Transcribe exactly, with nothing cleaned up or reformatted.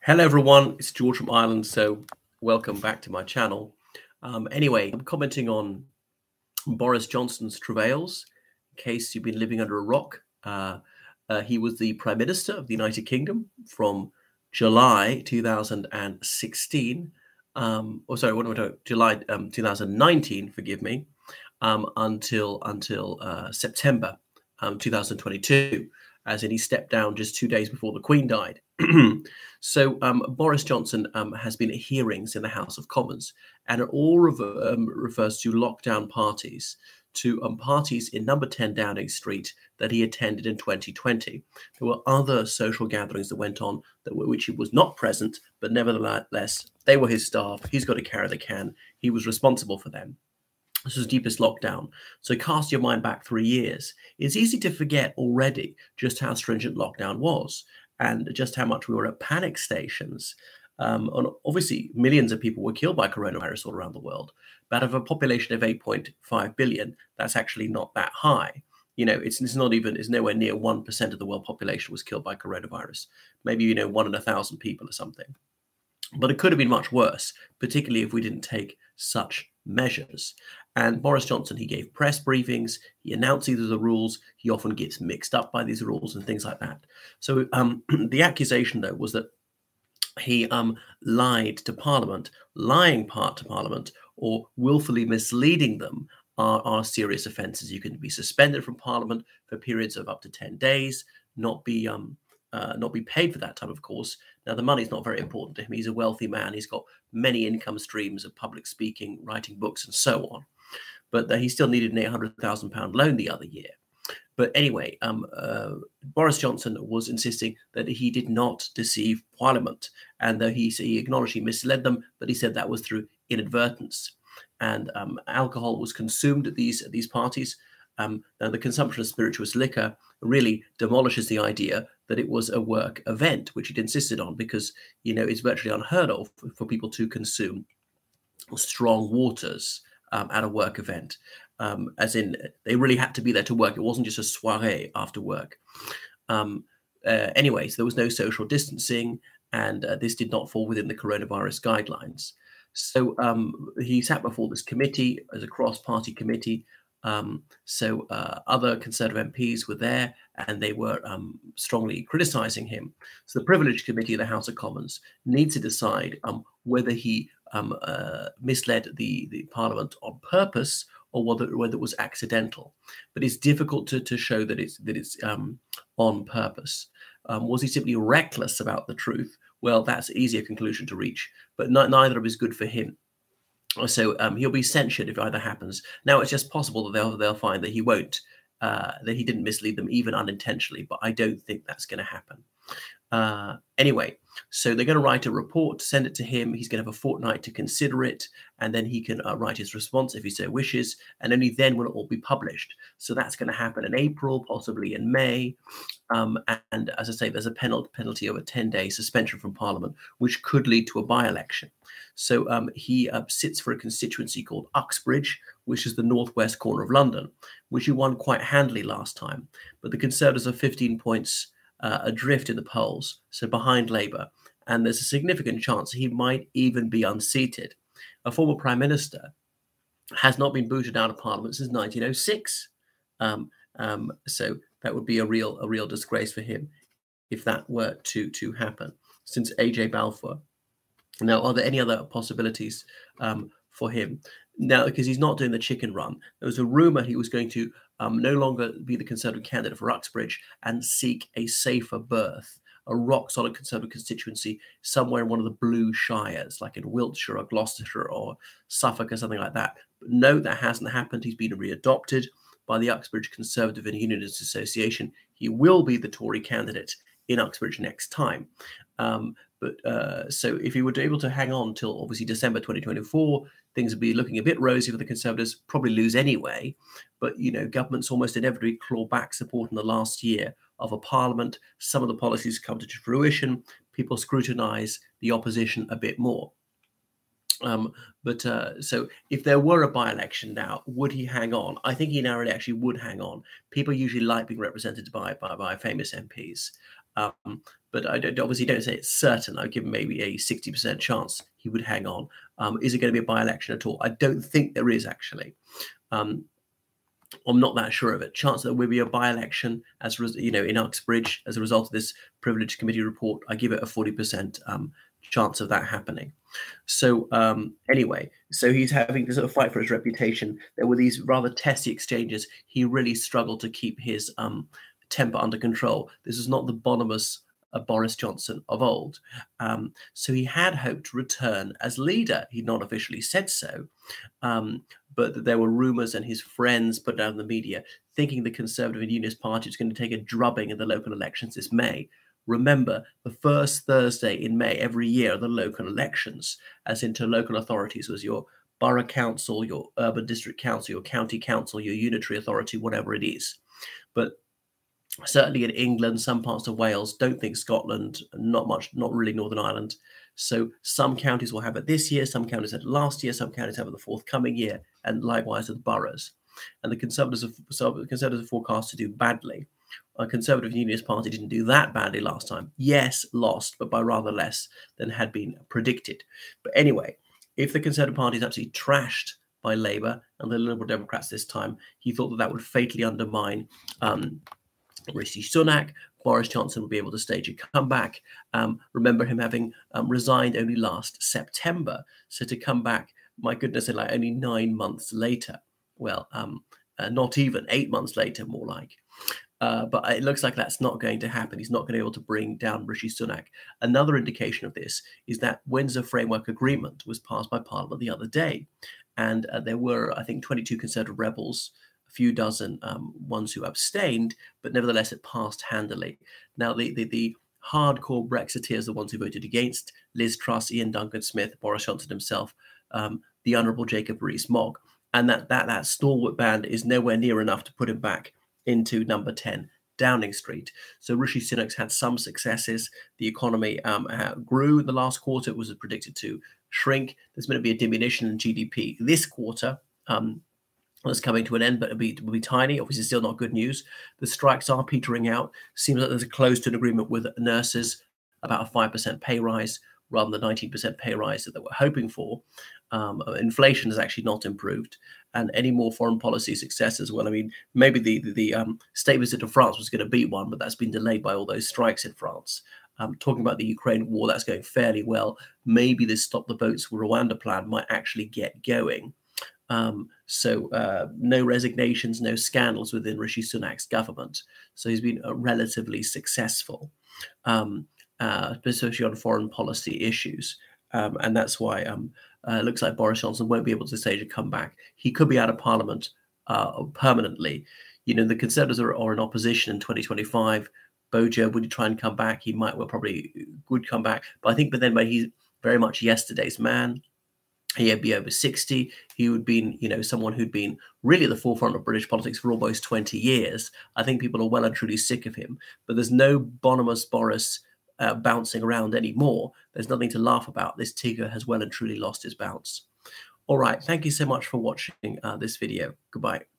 Hello, everyone. It's George from Ireland. So, welcome back to my channel. Um, anyway, I'm commenting on Boris Johnson's travails. In case you've been living under a rock, uh, uh, he was the Prime Minister of the United Kingdom from July two thousand sixteen. Um, or sorry, what am I talking? July um, two thousand nineteen. Forgive me. Um, until until uh, September um, two thousand twenty-two, as in he stepped down just two days before the Queen died. So um, Boris Johnson um, has been at hearings in the House of Commons, and it all rever um, refers to lockdown parties, to um, parties in number ten Downing Street that he attended in twenty twenty. There were other social gatherings that went on that were, which he was not present, but nevertheless, they were his staff. He's got to carry the can. He was responsible for them. This was deepest lockdown. So cast your mind back three years. It's easy to forget already just how stringent lockdown was and just how much we were at panic stations. Um, and obviously, millions of people were killed by coronavirus all around the world. But out of a population of eight point five billion, that's actually not that high. You know, it's, it's not even, it's nowhere near one percent of the world population was killed by coronavirus. Maybe, you know, one in a thousand people or something. But it could have been much worse, particularly if we didn't take such measures. And Boris Johnson, he gave press briefings, he announced these are the rules, he often gets mixed up by these rules and things like that. So um, the accusation, though, was that he um, lied to Parliament. Lying part to Parliament or willfully misleading them are, are serious offences. You can be suspended from Parliament for periods of up to ten days, not be um, uh, not be paid for that time, of course. Now, the money's not very important to him. He's a wealthy man. He's got many income streams of public speaking, writing books, and so on. But uh, he still needed an eight hundred thousand pound loan the other year. But anyway, um, uh, Boris Johnson was insisting that he did not deceive Parliament, and that he, he acknowledged he misled them, but he said that was through inadvertence. And um, alcohol was consumed at these at these parties. Um, now, the consumption of spirituous liquor really demolishes the idea that it was a work event, which it insisted on, because you know it's virtually unheard of for, for people to consume strong waters um, at a work event. Um, as in, they really had to be there to work. It wasn't just a soiree after work. Um, uh, anyway, so there was no social distancing, and uh, this did not fall within the coronavirus guidelines. So um, he sat before this committee as a cross-party committee. Um, so uh, other Conservative M Ps were there, and they were um, strongly criticising him. So the Privilege Committee of the House of Commons needs to decide um, whether he um, uh, misled the, the Parliament on purpose or whether, whether it was accidental. But it's difficult to, to show that it's, that it's um, on purpose. Um, was he simply reckless about the truth? Well, that's an easier conclusion to reach, but not, neither of it is good for him. So um, he'll be censured if either happens. Now, it's just possible that they'll, they'll find that he won't, uh, that he didn't mislead them even unintentionally, but I don't think that's going to happen. Uh, anyway, so they're going to write a report, send it to him. He's going to have a fortnight to consider it, and then he can uh, write his response if he so wishes, and only then will it all be published. So that's going to happen in April, possibly in May. Um, and as I say, there's a penalty, penalty of a ten-day suspension from Parliament, which could lead to a by-election. So um, he uh, sits for a constituency called Uxbridge, which is the northwest corner of London, which he won quite handily last time. But the Conservatives are fifteen points uh, adrift in the polls, so behind Labour. And there's a significant chance he might even be unseated. A former Prime Minister has not been booted out of Parliament since nineteen oh six. Um, um, so that would be a real a real disgrace for him if that were to, to happen, since A J Balfour. Now, are there any other possibilities um, for him? Now, because he's not doing the chicken run, there was a rumour he was going to um, no longer be the Conservative candidate for Uxbridge and seek a safer berth, a rock-solid Conservative constituency somewhere in one of the blue shires, like in Wiltshire or Gloucestershire or Suffolk or something like that. But no, that hasn't happened. He's been readopted by the Uxbridge Conservative and Unionist Association. He will be the Tory candidate in Uxbridge next time. Um, but uh, so if he were able to hang on till obviously December twenty twenty-four, things would be looking a bit rosy for the Conservatives, probably lose anyway. But, you know, governments almost inevitably claw back support in the last year of a parliament. Some of the policies come to fruition. People scrutinise the opposition a bit more. Um, but uh, so if there were a by-election now, would he hang on? I think he narrowly actually would hang on. People usually like being represented by by, by famous M Ps. Um, but I don't, obviously don't say it's certain. I'd give him maybe a sixty percent chance he would hang on. Um, is it going to be a by-election at all? I don't think there is, actually. Um, I'm not that sure of it. Chance that there will be a by-election, as you know, in Uxbridge as a result of this privileged committee report, I give it a forty percent um, chance of that happening. So um, anyway, so he's having to sort of fight for his reputation. There were these rather testy exchanges. He really struggled to keep his um, temper under control. This is not the Bonhams uh, Boris Johnson of old. Um, so he had hoped to return as leader. He'd not officially said so. Um, but there were rumors and his friends put down in the media thinking the Conservative and Unionist Party was going to take a drubbing in the local elections this May. Remember, the first Thursday in May every year are the local elections, as into local authorities was your borough council, your urban district council, your county council, your unitary authority, whatever it is. But certainly in England, some parts of Wales, don't think Scotland, not much, not really Northern Ireland. So some counties will have it this year, some counties had it last year, some counties have it the forthcoming year, and likewise with boroughs. And the Conservatives are, Conservatives are forecast to do badly. A Conservative Unionist Party didn't do that badly last time. Yes, lost, but by rather less than had been predicted. But anyway, if the Conservative Party is absolutely trashed by Labour and the Liberal Democrats this time, he thought that that would fatally undermine um, Rishi Sunak. Boris Johnson would be able to stage a comeback. Um, remember him having um, resigned only last September. So to come back, my goodness, like only nine months later. Well, um, uh, not even eight months later, more like. Uh, but it looks like that's not going to happen. He's not going to be able to bring down Rishi Sunak. Another indication of this is that Windsor Framework Agreement was passed by Parliament the other day. And uh, there were, I think, twenty-two Conservative rebels, a few dozen um, ones who abstained, but nevertheless it passed handily. Now, the, the, the hardcore Brexiteers, the ones who voted against, Liz Truss, Ian Duncan Smith, Boris Johnson himself, um, the Honourable Jacob Rees-Mogg. And that, that, that stalwart band is nowhere near enough to put him back into number ten, Downing Street. So Rishi Sunak's had some successes. The economy um, grew in the last quarter. It was predicted to shrink. There's going to be a diminution in G D P this quarter. Um, it's coming to an end, but it'll be, it'll be tiny. Obviously, still not good news. The strikes are petering out. Seems like there's a close to an agreement with nurses about a five percent pay rise rather than the nineteen percent pay rise that they were hoping for. Um, inflation has actually not improved, and any more foreign policy successes. Well, I mean, maybe the the, the um, state visit to France was going to be one, but that's been delayed by all those strikes in France. Um, talking about the Ukraine war, that's going fairly well. Maybe this Stop the Boats Rwanda plan might actually get going. Um, so uh, no resignations, no scandals within Rishi Sunak's government. So he's been uh, relatively successful, um, uh, especially on foreign policy issues. Um, and that's why it um, uh, looks like Boris Johnson won't be able to stage a comeback. He could be out of Parliament uh, permanently. You know, the Conservatives are, are in opposition in twenty twenty-five. Bojo, would he try and come back? He might well probably would come back. But I think but then, but he's very much yesterday's man. He'd be over sixty. He would be, you know, someone who'd been really at the forefront of British politics for almost twenty years. I think people are well and truly sick of him. But there's no Bonhams Boris uh, bouncing around anymore. There's nothing to laugh about. This Tigger has well and truly lost his bounce. All right. Thank you so much for watching uh, this video. Goodbye.